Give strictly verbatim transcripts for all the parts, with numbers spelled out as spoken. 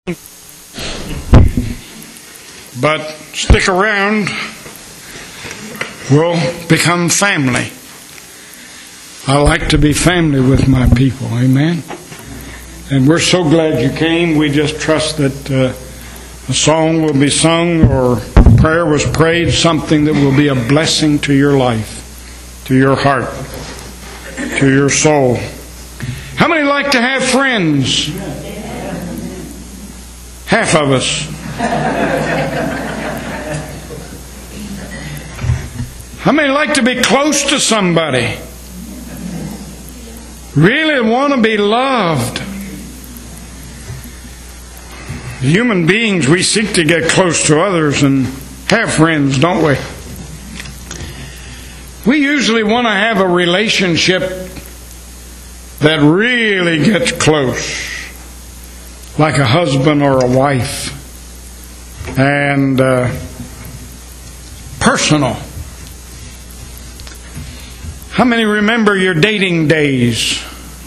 But stick around, we'll become family. I like to be family with my people, amen? And we're so glad you came. We just trust that uh, a song will be sung or prayer was prayed, something that will be a blessing to your life, to your heart, to your soul. How many like to have friends? Half of us. How many like to be close to somebody? Really want to be loved? Human beings, we seek to get close to others and have friends, don't we? We usually want to have a relationship that really gets close, like a husband or a wife, and uh, personal. How many remember your dating days?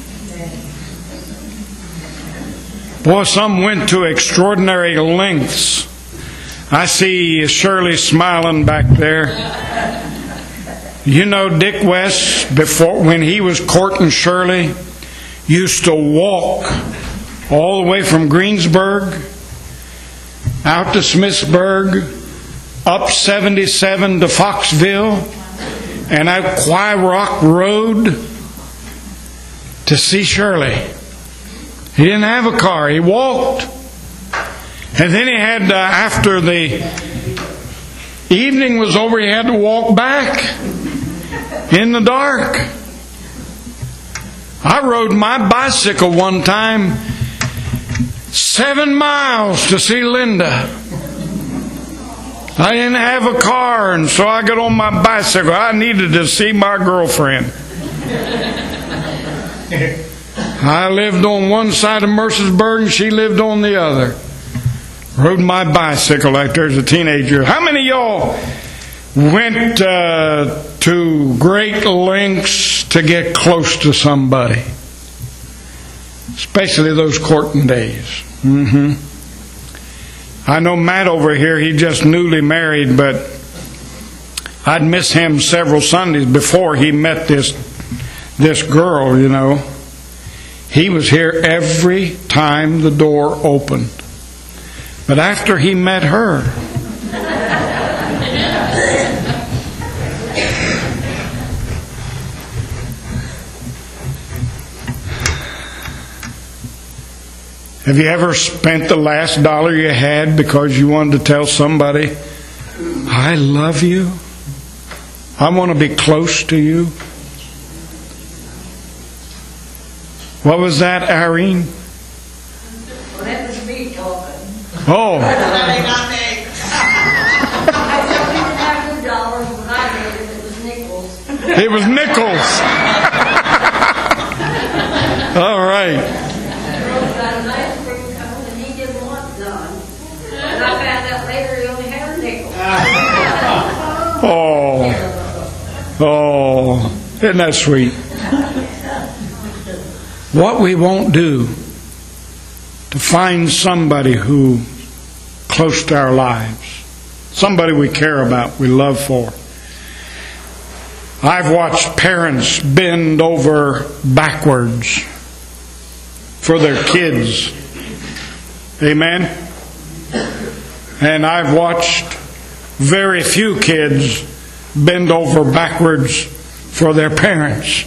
Boy, some went to extraordinary lengths. I see Shirley smiling back there. You know, Dick West, before when he was courting Shirley, used to walk all the way from Greensburg out to Smithsburg, up seventy-seven to Foxville, and out Quai Rock Road to see Shirley. He didn't have a car. He walked. And then he had, uh, after the evening was over, he had to walk back in the dark. I rode my bicycle one time seven miles to see Linda. I didn't have a car, and so I got on my bicycle. I needed to see my girlfriend. I lived on one side of Mercersburg, and she lived on the other. Rode my bicycle like there was a teenager. How many of y'all went uh, to great lengths to get close to somebody? Especially those courting days. Mm-hmm. I know Matt over here, he just newly married, but I'd miss him several Sundays before he met this this girl, you know. He was here every time the door opened. But after he met her, have you ever spent the last dollar you had because you wanted to tell somebody, I love you, I want to be close to you? What was that, Irene? Well, that was me talking. Oh. I don't even have two dollars when I made it. It was nickels. It was nickels. All right. Rose got an ice cream cone and he didn't want none. And I found out later he only had a nickel. Oh. Oh. Isn't that sweet? What we won't do to find somebody who close to our lives, somebody we care about, we love for. I've watched parents bend over backwards for their kids. Amen? And I've watched very few kids bend over backwards for their parents.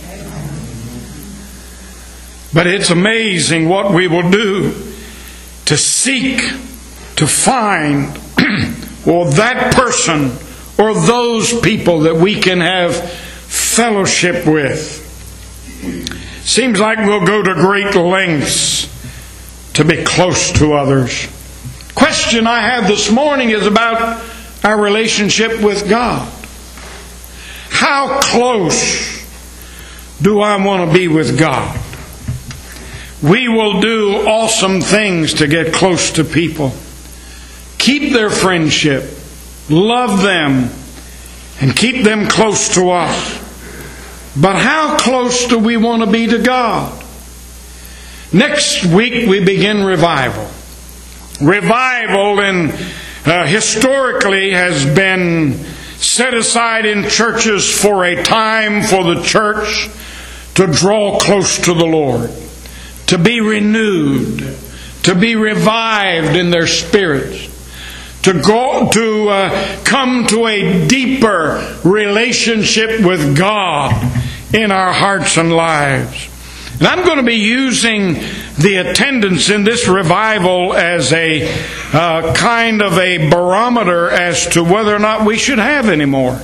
But it's amazing what we will do to seek, to find, or that person, or those people that we can have fellowship with. Seems like we'll go to great lengths to be close to others. Question I have this morning is about our relationship with God. How close do I want to be with God? We will do awesome things to get close to people. Keep their friendship. Love them. And keep them close to us. But how close do we want to be to God? Next week we begin revival. Revival in, uh, historically has been set aside in churches for a time for the church to draw close to the Lord, to be renewed, to be revived in their spirits, to go to uh, come to a deeper relationship with God in our hearts and lives. And I'm going to be using the attendance in this revival as a uh, kind of a barometer as to whether or not we should have any more.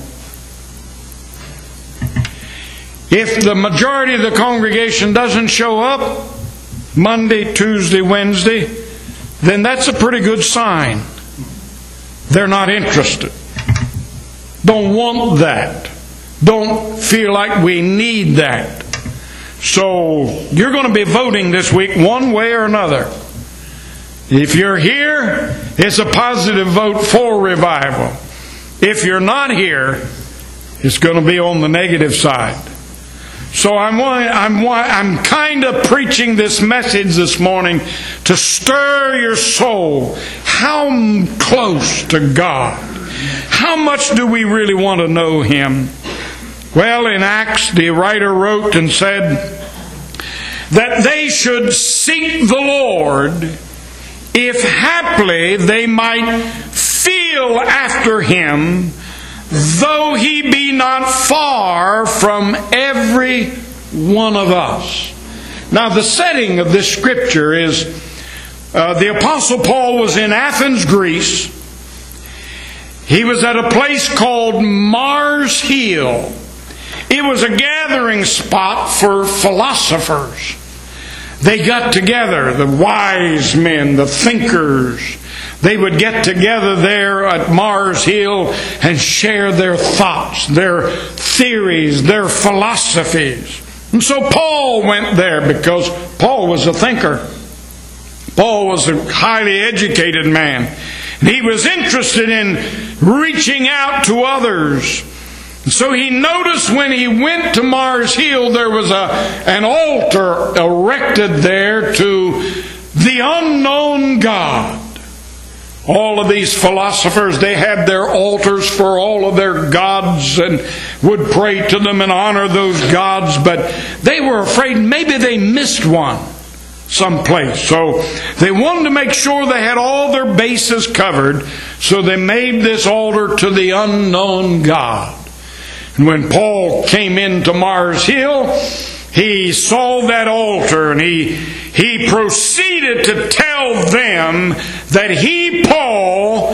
If the majority of the congregation doesn't show up Monday, Tuesday, Wednesday, then that's a pretty good sign. They're not interested. Don't want that. Don't feel like we need that. So you're going to be voting this week one way or another. If you're here, it's a positive vote for revival. If you're not here, it's going to be on the negative side. So I'm I'm I'm kind of preaching this message this morning to stir your soul. How close to God? How much do we really want to know Him? Well, in Acts, the writer wrote and said that they should seek the Lord if haply they might feel after Him, though He be not far from every one of us. Now, the setting of this scripture is uh, the Apostle Paul was in Athens, Greece. He was at a place called Mars Hill. It was a gathering spot for philosophers. They got together, the wise men, the thinkers. They would get together there at Mars Hill and share their thoughts, their theories, their philosophies. And so Paul went there because Paul was a thinker. Paul was a highly educated man. And he was interested in reaching out to others. So he noticed when he went to Mars Hill, there was a, an altar erected there to the unknown God. All of these philosophers, they had their altars for all of their gods and would pray to them and honor those gods, but they were afraid maybe they missed one someplace. So they wanted to make sure they had all their bases covered, so they made this altar to the unknown God. And when Paul came into Mars Hill, he saw that altar and he, he proceeded to tell them that he, Paul,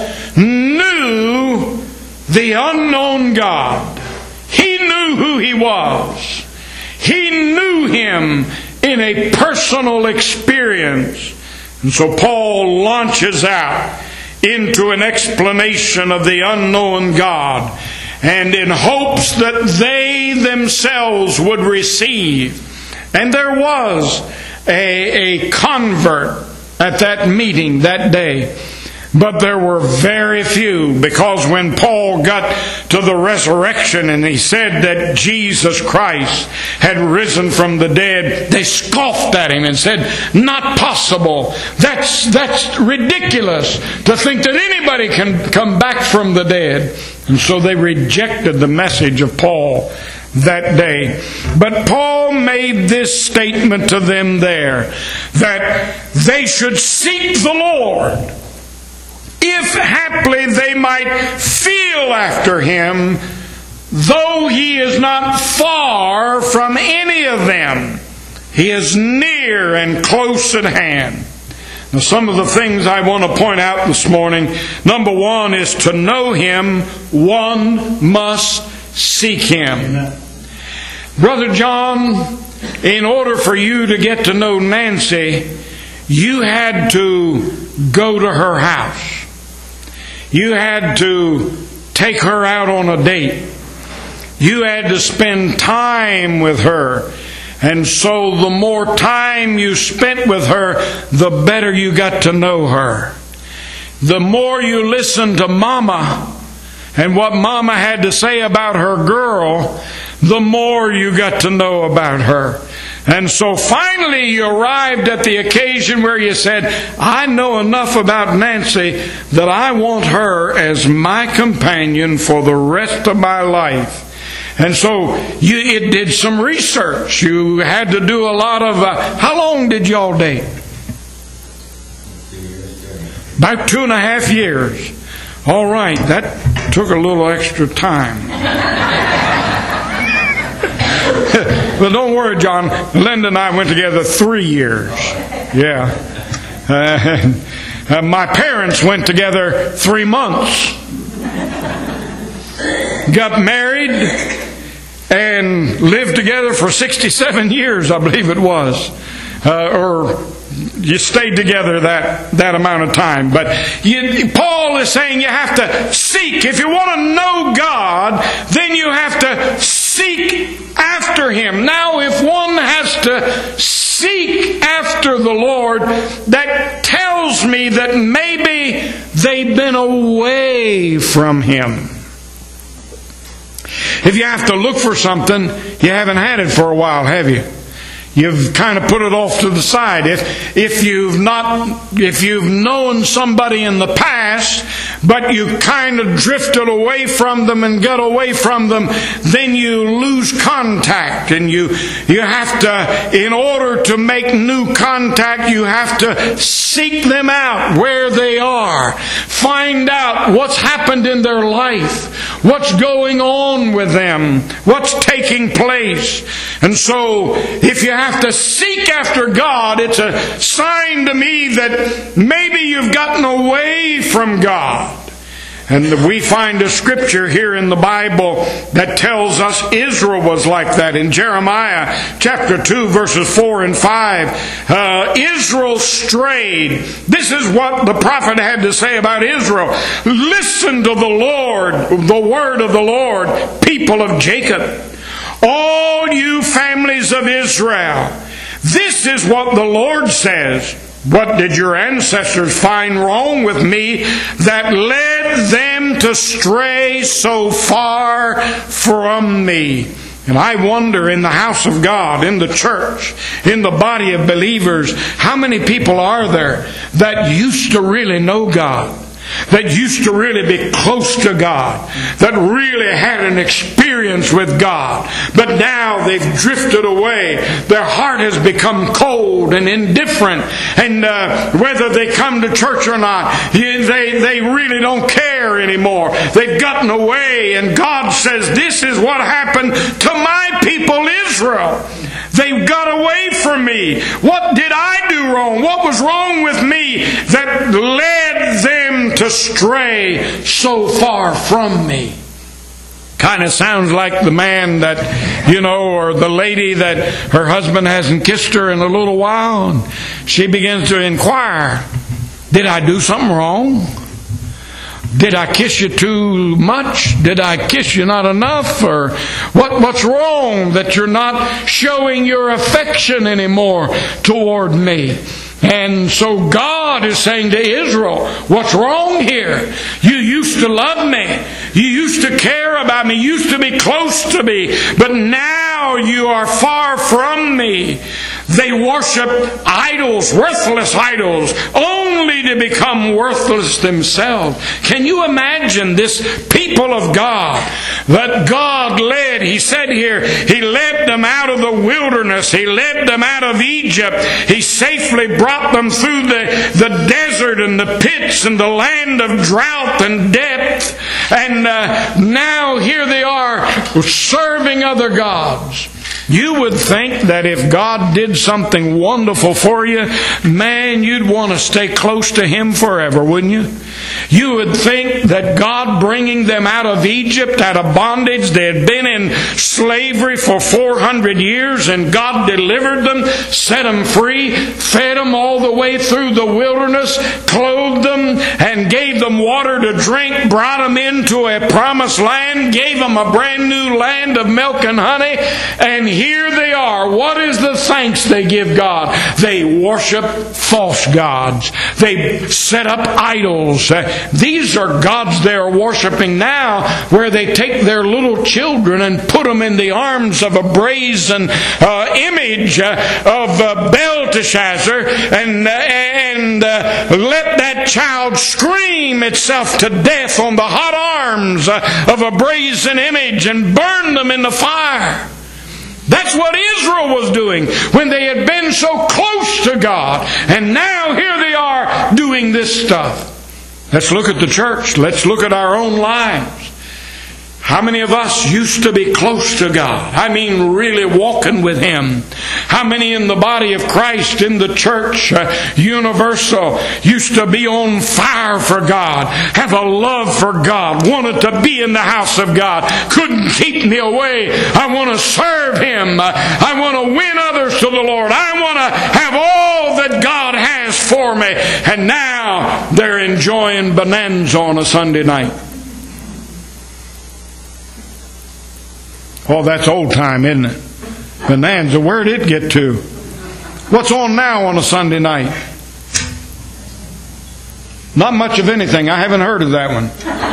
knew the unknown God. He knew who He was. He knew Him in a personal experience. And so Paul launches out into an explanation of the unknown God, and in hopes that they themselves would receive. And there was a, a convert at that meeting that day. But there were very few, because when Paul got to the resurrection and he said that Jesus Christ had risen from the dead, they scoffed at him and said, "Not possible. That's, that's ridiculous to think that anybody can come back from the dead." And so they rejected the message of Paul that day. But Paul made this statement to them there, that they should seek the Lord if haply they might feel after Him, though He is not far from any of them. He is near and close at hand. Now, some of the things I want to point out this morning. Number one is, to know Him, one must seek Him. Amen. Brother John, in order for you to get to know Nancy, you had to go to her house. You had to take her out on a date. You had to spend time with her. And so the more time you spent with her, the better you got to know her. The more you listened to Mama and what Mama had to say about her girl, the more you got to know about her. And so finally you arrived at the occasion where you said, I know enough about Nancy that I want her as my companion for the rest of my life. And so you it did some research. You had to do a lot of... Uh, how long did y'all date? About two and a half years. All right, that took a little extra time. Well, don't worry, John. Linda and I went together three years. Yeah. Uh, uh, my parents went together three months. Got married and lived together for sixty-seven years, I believe it was. Uh, or you stayed together that, that amount of time. But you, Paul is saying you have to seek. If you want to know God, then you have to seek after Him. Now, if one has to seek after the Lord, that tells me that maybe they've been away from Him. If you have to look for something, you haven't had it for a while, have you? You've kind of put it off to the side. If if you've not if you've known somebody in the past, but you kind of drifted away from them and got away from them, then you lose contact, and you you have to, in order to make new contact, you have to seek them out where they are. Find out what's happened in their life, what's going on with them, what's taking place. And so if you have to seek after God, it's a sign to me that maybe you've gotten away from God. And we find a scripture here in the Bible that tells us Israel was like that. In Jeremiah chapter two, verses four and five, uh, Israel strayed. This is what the prophet had to say about Israel. Listen to the Lord, the word of the Lord, people of Jacob. All you families of Israel, this is what the Lord says. What did your ancestors find wrong with me that led them to stray so far from me? And I wonder, in the house of God, in the church, in the body of believers, how many people are there that used to really know God? That used to really be close to God, that really had an experience with God, but now they've drifted away. Their heart has become cold and indifferent, and uh, whether they come to church or not, they, they really don't care anymore. They've gotten away, and God says, this is what happened to my people Israel. They've got away from me. What did I do wrong? What was wrong with me that led them to stray so far from me? Kind of sounds like the man that, you know, or the lady that her husband hasn't kissed her in a little while, and she begins to inquire, did I do something wrong? Did I kiss you too much? Did I kiss you not enough? Or what, what's wrong that you're not showing your affection anymore toward me? And so God is saying to Israel, what's wrong here? You used to love me. You used to care about me. You used to be close to me. But now you are far from me. They worship idols, worthless idols, only to become worthless themselves. Can you imagine this people of God that God led? He said here, He led them out of the wilderness. He led them out of Egypt. He safely brought them through the, the desert and the pits and the land of drought and depth. And uh, now here they are serving other gods. You would think that if God did something wonderful for you, man, you'd want to stay close to Him forever, wouldn't you? You would think that God bringing them out of Egypt, out of bondage, they had been in slavery for four hundred years, and God delivered them, set them free, fed them all the way through the wilderness, clothed them, and gave them water to drink, brought them into a promised land, gave them a brand new land of milk and honey, and here they are. What is the thanks they give God? They worship false gods. They set up idols. Uh, these are gods they are worshiping now, where they take their little children and put them in the arms of a brazen uh, image uh, of uh, Belteshazzar and, uh, and uh, let that child scream itself to death on the hot arms uh, of a brazen image and burn them in the fire. That's what Israel was doing when they had been so close to God. And now here they are doing this stuff. Let's look at the church. Let's look at our own lives. How many of us used to be close to God? I mean, really walking with Him. How many in the body of Christ, in the church, uh, universal, used to be on fire for God, have a love for God, wanted to be in the house of God, couldn't keep me away. I want to serve Him. I want to win others to the Lord. I want to have all that God has for me. And now they're enjoying bonanza on a Sunday night. Oh, that's old time, isn't it? Bonanza, where'd it get to? What's on now on a Sunday night? Not much of anything. I haven't heard of that one.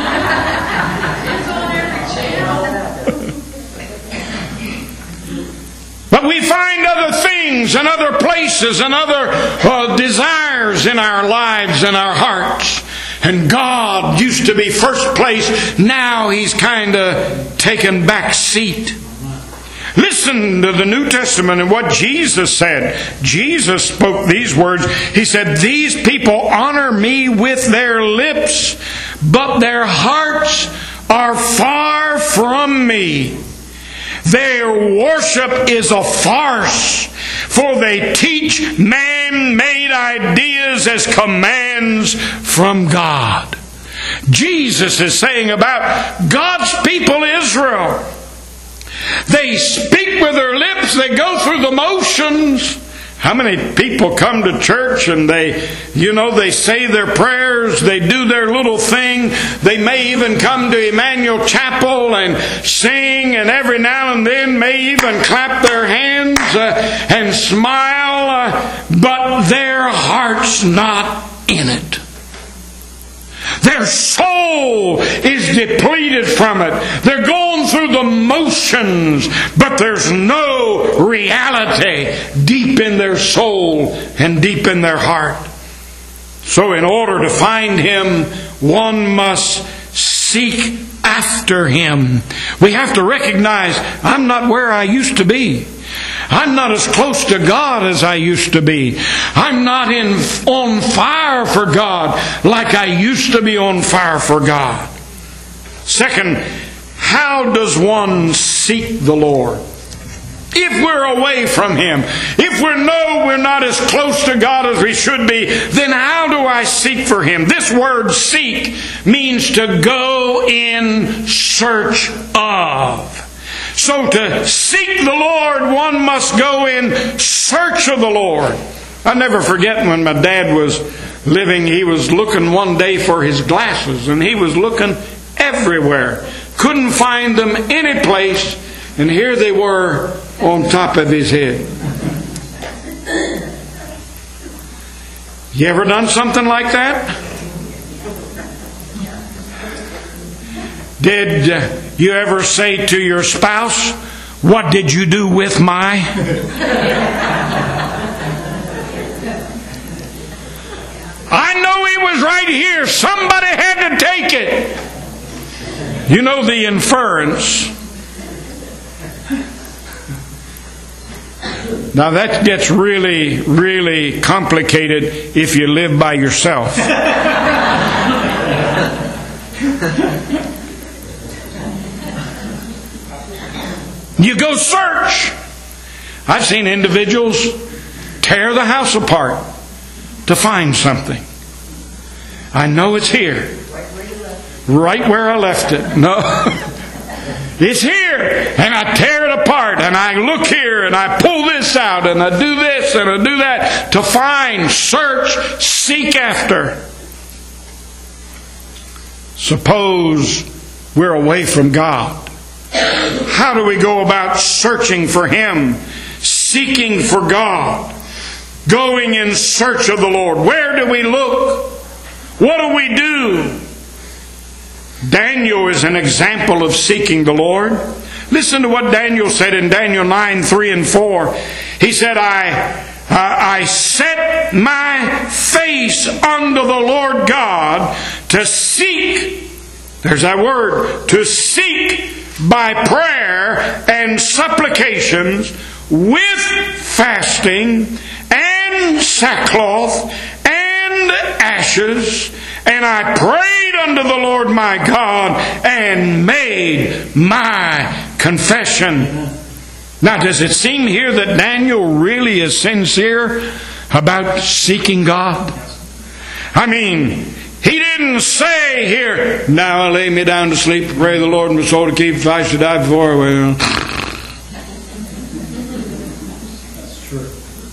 But we find other things and other places and other uh, desires in our lives and our hearts. And God used to be first place. Now He's kind of taken back seat. Listen to the New Testament and what Jesus said. Jesus spoke these words. He said, "These people honor me with their lips, but their hearts are far from me. Their worship is a farce, for they teach man-made ideas as commands from God." Jesus is saying about God's people Israel. They speak with their lips, they go through the motions. How many people come to church and they, you know, they say their prayers, they do their little thing. They may even come to Emmanuel Chapel and sing, and every now and then may even clap their hands uh, and smile, uh, but their heart's not in it. Their soul is depleted from it. They're going through the motions, but there's no reality deep in their soul and deep in their heart. So in order to find Him, one must seek after Him. We have to recognize, I'm not where I used to be. I'm not as close to God as I used to be. I'm not in on fire for God like I used to be on fire for God. Second, how does one seek the Lord? If we're away from Him, if we know we're not as close to God as we should be, then how do I seek for Him? This word seek means to go in search of. So to seek the Lord, one must go in search of the Lord. I never forget when my dad was living, he was looking one day for his glasses, and he was looking everywhere. Couldn't find them any place, and here they were on top of his head. You ever done something like that? Did you ever say to your spouse, "What did you do with my?" I know it was right here. Somebody had to take it. You know the inference. Now that gets really, really complicated if you live by yourself. You go search. I've seen individuals tear the house apart to find something. I know it's here. Right where I left it. No. It's here. And I tear it apart. And I look here. And I pull this out. And I do this. And I do that. To find, search, seek after. Suppose we're away from God. How do we go about searching for Him, seeking for God, going in search of the Lord? Where do we look? What do we do? Daniel is an example of seeking the Lord. Listen to what Daniel said in Daniel nine, three and four. He said, I, uh, I set my face unto the Lord God to seek, there's that word, to seek by prayer and supplications with fasting and sackcloth and ashes. And I prayed unto the Lord my God and made my confession. Now, does it seem here that Daniel really is sincere about seeking God? I mean, he didn't say here, now I lay me down to sleep, pray the Lord my soul to keep, if I should die before. Well, That's true.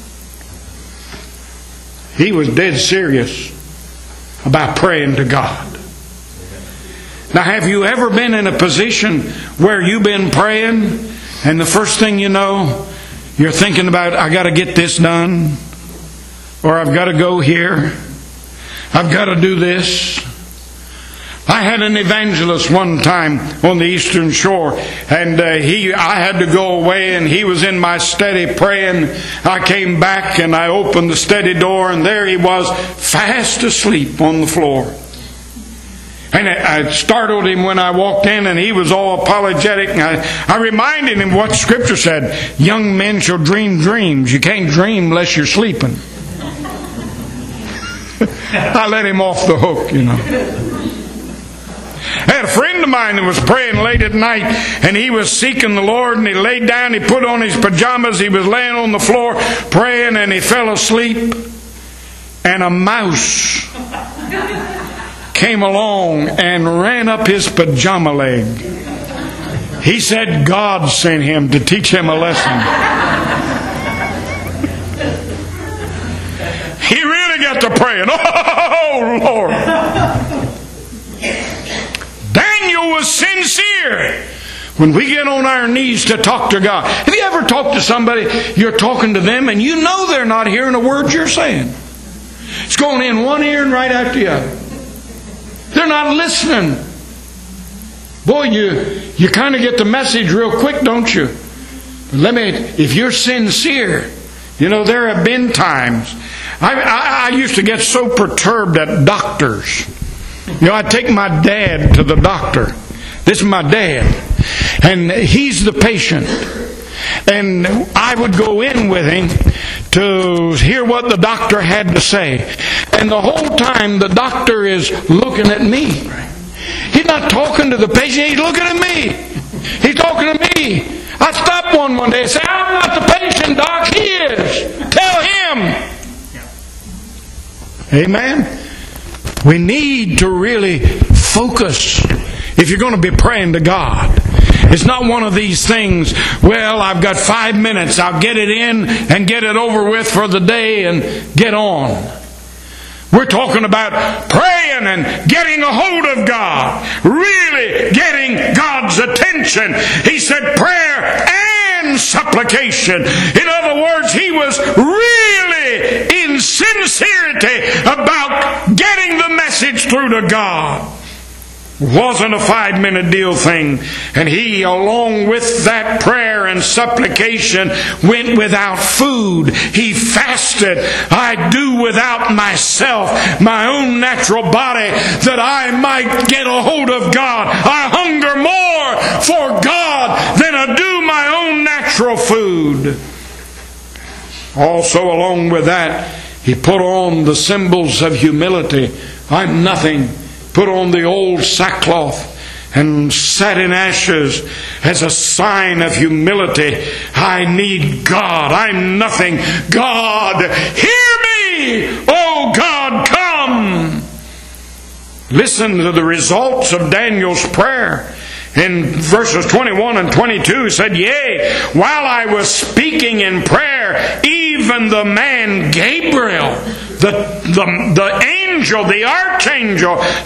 he was dead serious about praying to God. Now, have you ever been in a position where you've been praying and the first thing you know, you're thinking about, I got to get this done, or I've got to go here, I've got to do this. I had an evangelist one time on the Eastern Shore, and uh, he, I had to go away, and he was in my study praying. I came back, and I opened the study door, and there he was, fast asleep on the floor. And I startled him when I walked in, and he was all apologetic. And I, I reminded him what Scripture said, young men shall dream dreams. You can't dream unless you're sleeping. I let him off the hook, you know. I had a friend of mine that was praying late at night, and he was seeking the Lord, and he laid down, he put on his pajamas, he was laying on the floor praying, and he fell asleep, and a mouse came along and ran up his pajama leg. He said God sent him to teach him a lesson. He really got to praying. Oh, Lord. Daniel was sincere when we get on our knees to talk to God. Have you ever talked to somebody, you're talking to them, and you know they're not hearing a word you're saying? It's going in one ear and right out the other. They're not listening. Boy, you, you kind of get the message real quick, don't you? But let me, if you're sincere, you know, there have been times. I, I, I used to get so perturbed at doctors. You know, I'd take my dad to the doctor. This is my dad. And he's the patient. And I would go in with him to hear what the doctor had to say. And the whole time the doctor is looking at me. He's not talking to the patient, he's looking at me. He's talking to me. I stopped one one day and said, I'm not the patient, Doc, he is. Tell him. Amen. We need to really focus if you're going to be praying to God. It's not one of these things, well, I've got five minutes, I'll get it in and get it over with for the day and get on. We're talking about praying and getting a hold of God, really getting God's attention. He said prayer and supplication. In other words, he was really in sincerity about getting the message through to God. It wasn't a five-minute deal thing. And he, along with that prayer and supplication, went without food. He fasted. I do without myself, my own natural body, that I might get a hold of God. I hunger more for God than I do my own natural food. Also, along with that, he put on the symbols of humility. I'm nothing. Put on the old sackcloth and sat in ashes as a sign of humility. I need God. I'm nothing. God, hear me. Oh God, come. Listen to the results of Daniel's prayer. In verses twenty-one and twenty-two, it said, Yea, while I was speaking in prayer, even the man Gabriel, the, the, the angel, the archangel, touched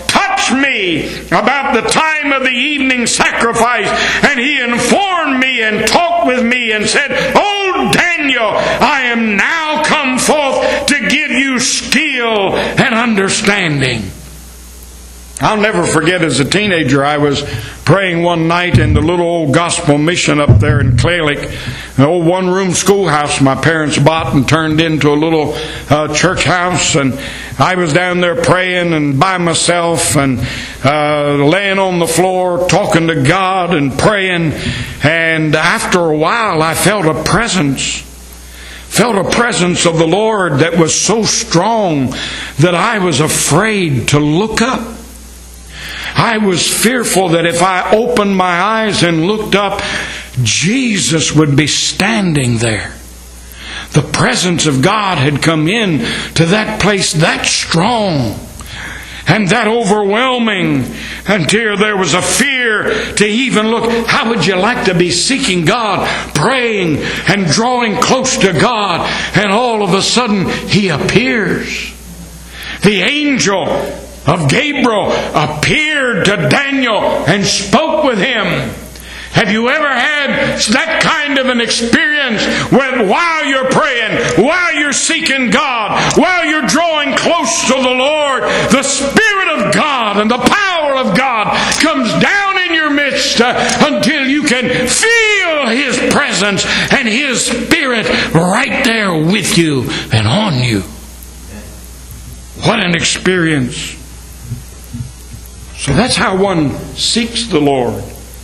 watched me about the time of the evening sacrifice, and he informed me and talked with me and said, "Oh, Daniel, I am now come forth to give you skill and understanding." I'll never forget, as a teenager, I was praying one night in the little old gospel mission up there in Clay Lake, an old one-room schoolhouse my parents bought and turned into a little uh, church house. And I was down there praying and by myself and uh, laying on the floor, talking to God and praying. And after a while, I felt a presence. Felt a presence of the Lord that was so strong that I was afraid to look up. I was fearful that if I opened my eyes and looked up, Jesus would be standing there. The presence of God had come in to that place that strong and that overwhelming until there was a fear to even look. How would you like to be seeking God, praying and drawing close to God, and all of a sudden He appears? The angel of Gabriel appeared to Daniel and spoke with him. Have you ever had that kind of an experience when while you're praying, while you're seeking God, while you're drawing close to the Lord, the Spirit of God and the power of God comes down in your midst uh, until you can feel His presence and His Spirit right there with you and on you? What an experience. So that's how one seeks the Lord.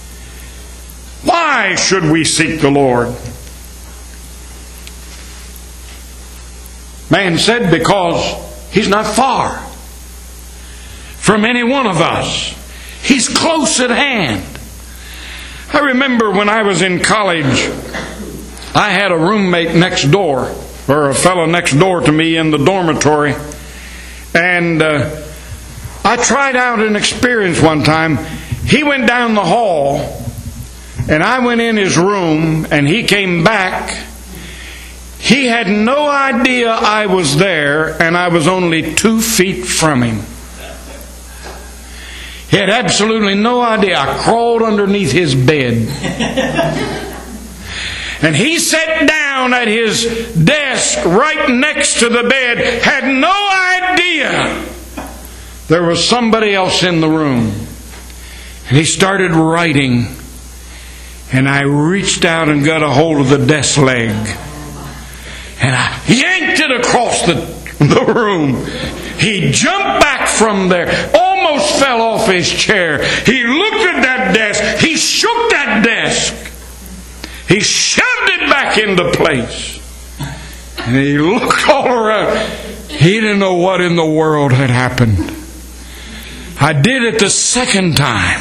Why should we seek the Lord? Man said because He's not far from any one of us. He's close at hand. I remember when I was in college, I had a roommate next door, or a fellow next door to me in the dormitory. And uh, I tried out an experience one time. He went down the hall, and I went in his room, and he came back. He had no idea I was there, and I was only two feet from him. He had absolutely no idea. I crawled underneath his bed. And he sat down at his desk right next to the bed, had no idea there was somebody else in the room. And he started writing. And I reached out and got a hold of the desk leg. And I yanked it across the, the room. He jumped back from there, almost fell off his chair. He looked at that desk. He shook that desk. He shoved it back into place. And he looked all around. He didn't know what in the world had happened. I did it the second time.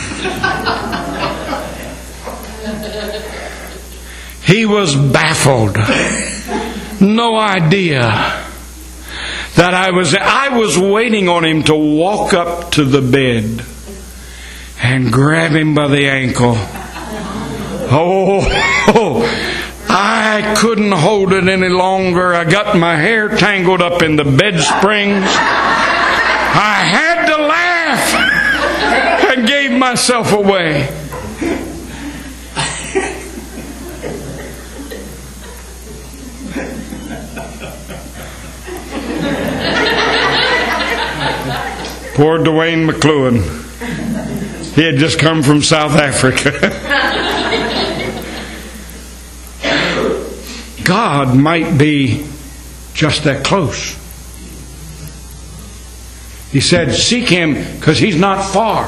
He was baffled. No idea that I was I was waiting on him to walk up to the bed and grab him by the ankle. Oh, oh, I couldn't hold it any longer. I got my hair tangled up in the bed springs. I had to laugh and gave myself away. Poor Dwayne McLuhan. He had just come from South Africa. God might be just that close. He said, seek Him because He's not far.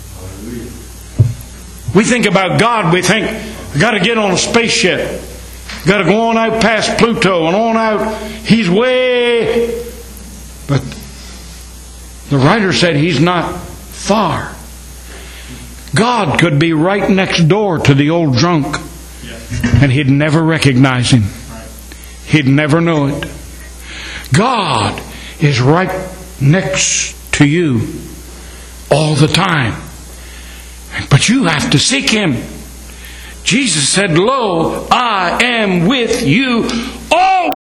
We think about God, we think, I've got to get on a spaceship. I've got to go on out past Pluto and on out. He's way... But the writer said He's not far. God could be right next door to the old drunk, and he'd never recognize him. He'd never know it. God is right next to you all the time. But you have to seek Him. Jesus said, "Lo, I am with you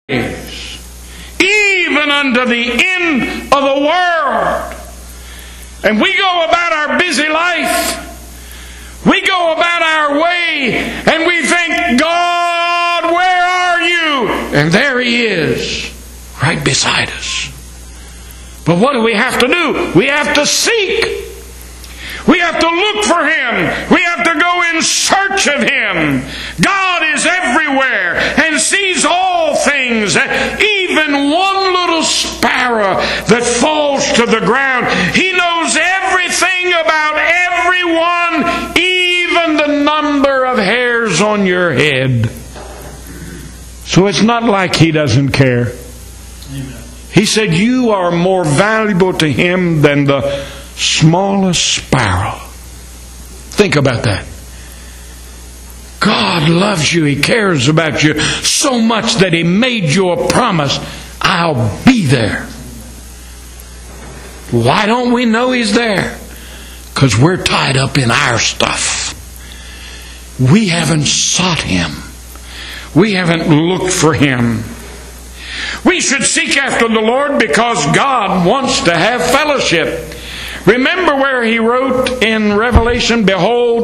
always, even unto the end of the world." And we go about our busy life. We go about our way and we think, God, where are you? And there He is, right beside us. But what do we have to do? We have to seek. We have to look for Him. We have to go in search of Him. God is everywhere and sees all things. Even one little sparrow that falls to the ground. He knows everything about everyone, even the number of hairs on your head. So it's not like He doesn't care. Amen. He said, you are more valuable to Him than the smallest sparrow. Think about that. God loves you. He cares about you so much that He made you a promise. I'll be there. Why don't we know He's there? Because we're tied up in our stuff. We haven't sought Him. We haven't looked for Him. We should seek after the Lord because God wants to have fellowship. Remember where He wrote in Revelation, behold,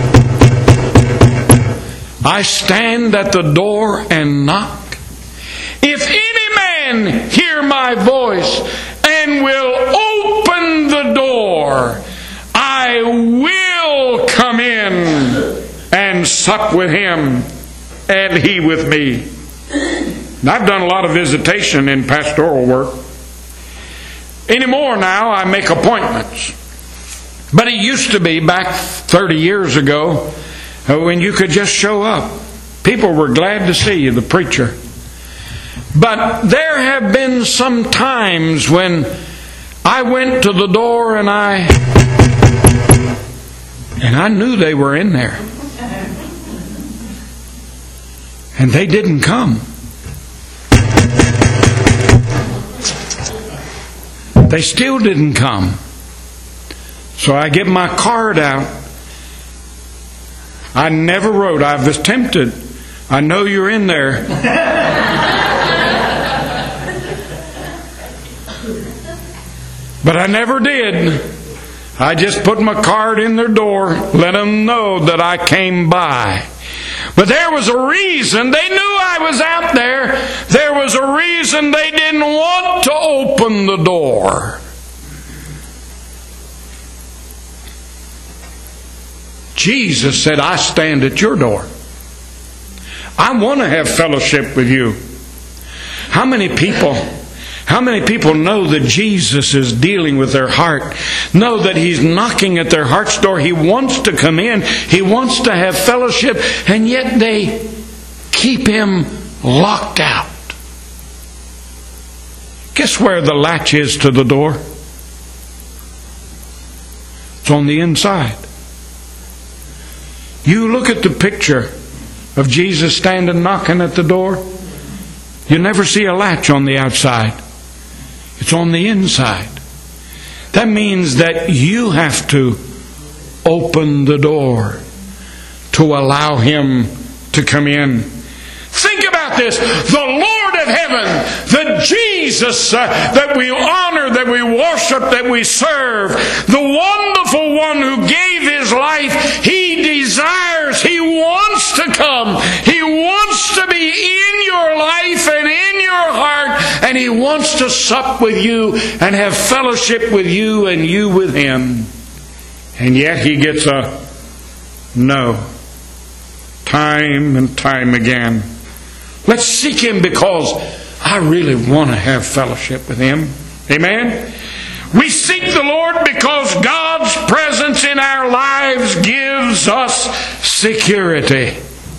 I stand at the door and knock. If any man hear my voice and will open the door, I will come in and sup with him and he with me. Now, I've done a lot of visitation in pastoral work. Anymore now, I make appointments. But it used to be back thirty years ago when you could just show up. People were glad to see you, the preacher. But there have been some times when I went to the door and I and I knew they were in there. And they didn't come. They still didn't come. So I get my card out. I never wrote. I was tempted. I know you're in there. But I never did. I just put my card in their door, let them know that I came by. But there was a reason. They knew I was out there. There was a reason they didn't want to open the door. Jesus said, I stand at your door. I want to have fellowship with you. How many people... How many people know that Jesus is dealing with their heart? Know that He's knocking at their heart's door. He wants to come in. He wants to have fellowship. And yet they keep Him locked out. Guess where the latch is to the door? It's on the inside. You look at the picture of Jesus standing knocking at the door. You never see a latch on the outside. It's on the inside. That means that you have to open the door to allow Him to come in. Think about this. The Lord of heaven, the Jesus uh, that we honor, that we worship, that we serve, the wonderful one who gave His life, He desires, He wants to come. He wants to be in your life and in your heart, and He wants to sup with you and have fellowship with you and you with Him. And yet He gets a no. Time and time again. Let's seek Him because I really want to have fellowship with Him. Amen? We seek the Lord because God's presence in our lives gives us security.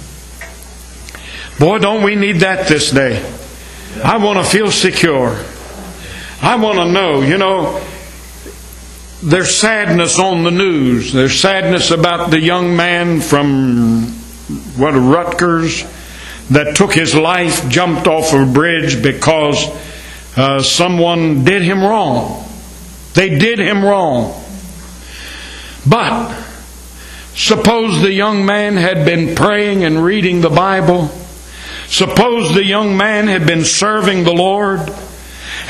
Boy, don't we need that this day. I want to feel secure. I want to know, you know, there's sadness on the news. There's sadness about the young man from, what, Rutgers, that took his life, jumped off a bridge because uh, someone did him wrong. They did him wrong. But suppose the young man had been praying and reading the Bible. Suppose the young man had been serving the Lord.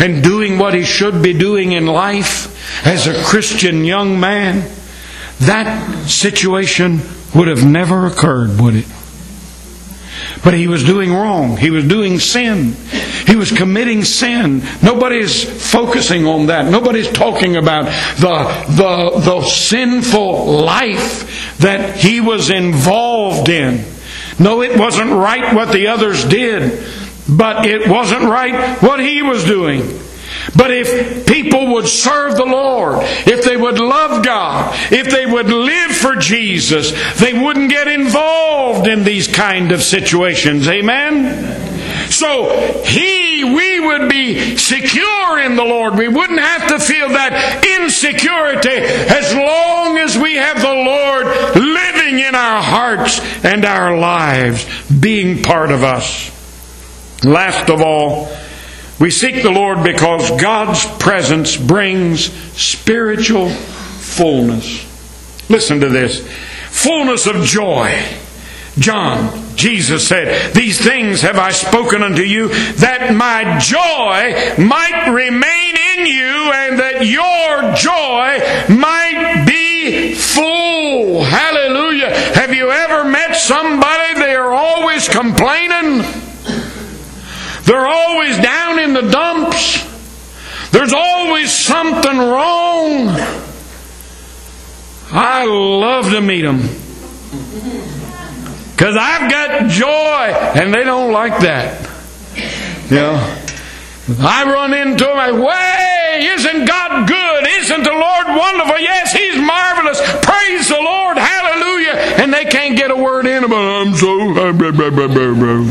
and doing what he should be doing in life as a Christian young man, that situation would have never occurred, would it? But he was doing wrong. He was doing sin. He was committing sin. Nobody's focusing on that. Nobody's talking about the, the, the sinful life that he was involved in. No, it wasn't right what the others did, but it wasn't right what he was doing. But if people would serve the Lord, if they would love God, if they would live for Jesus, they wouldn't get involved in these kind of situations. Amen? So he, we would be secure in the Lord. We wouldn't have to feel that insecurity as long as we have the Lord living in our hearts and our lives, being part of us. Last of all, we seek the Lord because God's presence brings spiritual fullness. Listen to this. Fullness of joy. John, Jesus said, "These things have I spoken unto you, that my joy might remain in you, and that your joy might be full." Hallelujah. Have you ever met somebody, they are always complaining? They're always down in the dumps. There's always something wrong. I love to meet them, because I've got joy, and they don't like that. You know, I run into them, I, "Way, isn't God good? Isn't the Lord wonderful? Yes, He's marvelous. Praise the Lord, hallelujah." And they can't get a word in about, "I'm so..." Blah, blah, blah, blah, blah.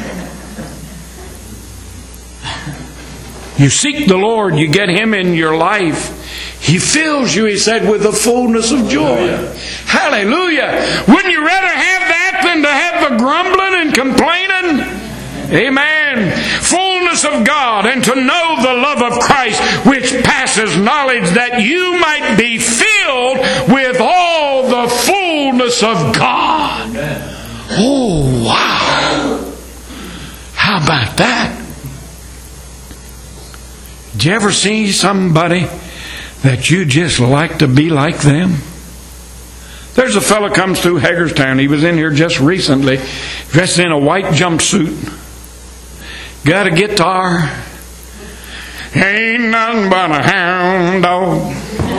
You seek the Lord, you get Him in your life. He fills you, He said, with the fullness of joy. Hallelujah. Wouldn't you rather have that than to have the grumbling and complaining? Amen. Fullness of God, and to know the love of Christ, which passes knowledge, that you might be filled with all the fullness of God. Oh, wow. How about that? Did you ever see somebody that you just like to be like them? There's a fellow comes through Hagerstown. He was in here just recently, dressed in a white jumpsuit. Got a guitar. Ain't nothing but a hound dog.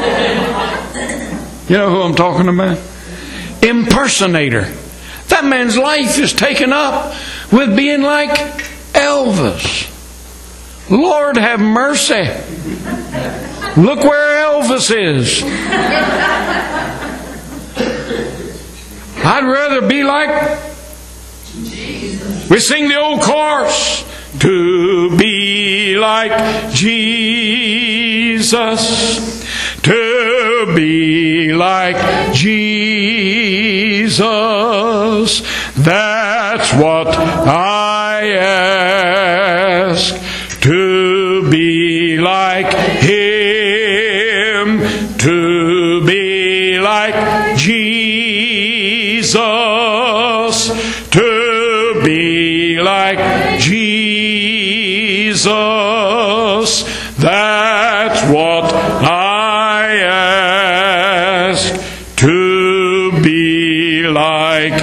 You know who I'm talking about? Impersonator. That man's life is taken up with being like Elvis. Lord have mercy. Look where Elvis is. I'd rather be like Jesus. We sing the old chorus. To be like Jesus. To be like Jesus. That's what I ask. To be like Him, to be like Jesus, to be like Jesus, that's what I ask, to be like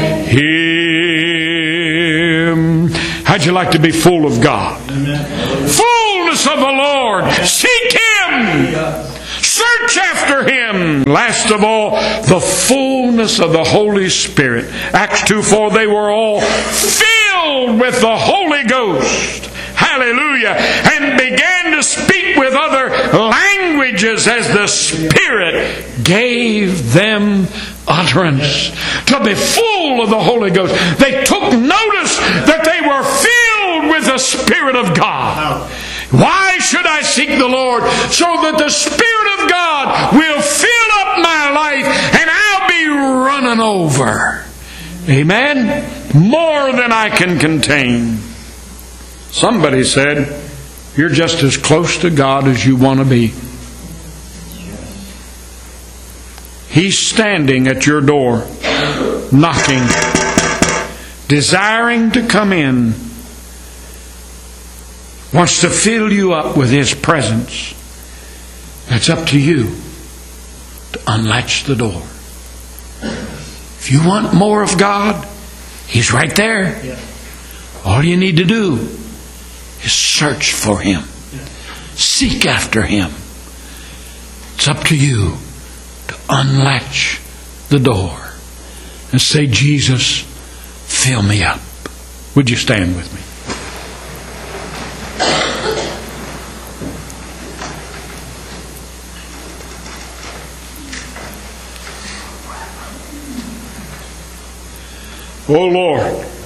Him. How'd you like to be full of God? Amen. Fullness of the Lord. Seek Him. Search after Him. Last of all, the fullness of the Holy Spirit. Acts two four, they were all filled with the Holy Ghost. Hallelujah. And began to speak with other languages as the Spirit gave them utterance. To be full of the Holy Ghost. They took notice that they were filled with the Spirit of God. Why should I seek the Lord? So that the Spirit of God will fill up my life and I'll be running over. Amen? More than I can contain. Somebody said, you're just as close to God as you want to be. He's standing at your door, knocking, desiring to come in. wants to fill you up with His presence. That's up to you to unlatch the door. If you want more of God, He's right there. Yeah. All you need to do is search for Him. Yeah. Seek after Him. It's up to you to unlatch the door and say, Jesus, fill me up. Would you stand with me? Oh Lord,